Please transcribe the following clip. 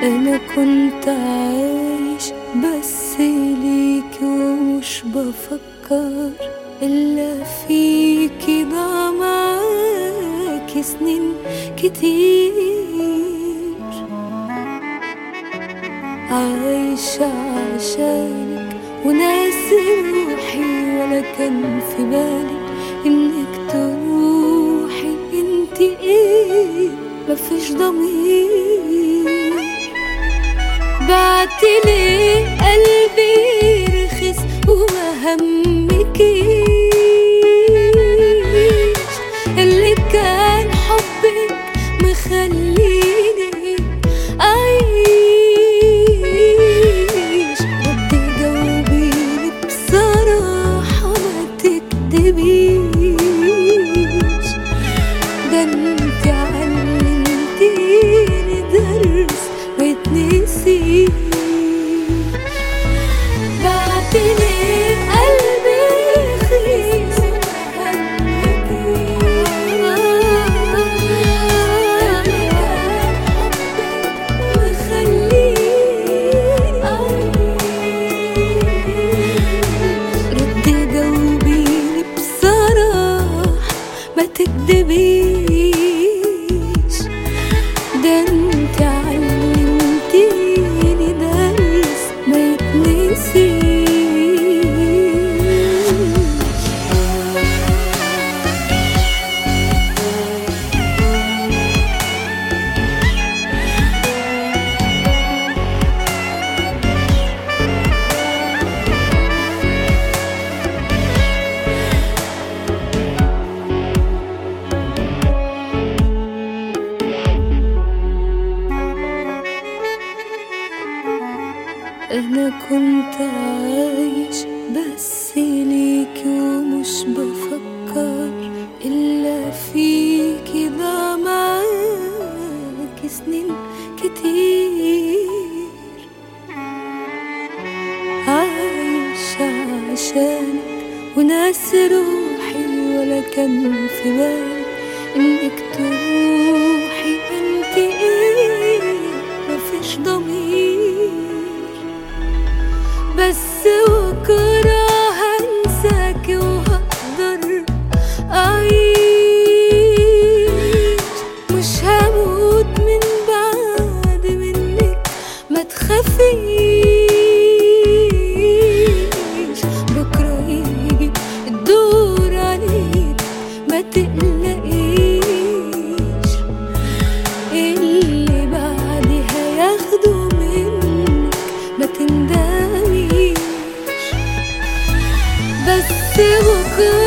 أنا كنت عايش بس ليك ومش بفكر إلا فيكي، ضاع معاكي سنين كتير. عايشة عشانك وناسي روحي، ولا كان في بالي إنك تروحي. انتي ايه مفيش ضمير، بعتلي قلبي رخص وما همكيش اللي كان حبك مخليني أعيش. ردي جاوبيني بصراحة ما تكدبيش، ده انتي علمتيني درس ما يتنسيش. بعتلي قلبي رخيص وخليني ردي جاوبيني بصراحة ما تكدبيش، ده انتي علمتيني درس ما يتنسيش. أنا كنت عايش بس ليكي ومش بفكر إلا فيكي، ضاع معاكي سنين كتير. عايشة عشانك وناسي روحي، ولا كان في بالي إنك تروحي. انتي ايه مفيش ضمير، بس بكرة هنساكي وهقدر أعيش. مش هموت من بعد منك ما تخافيش، بكرة يجي الدور عليك ما تقلقيش. اللي بعدي هياخدوا منك ما تندميش، بس بكرة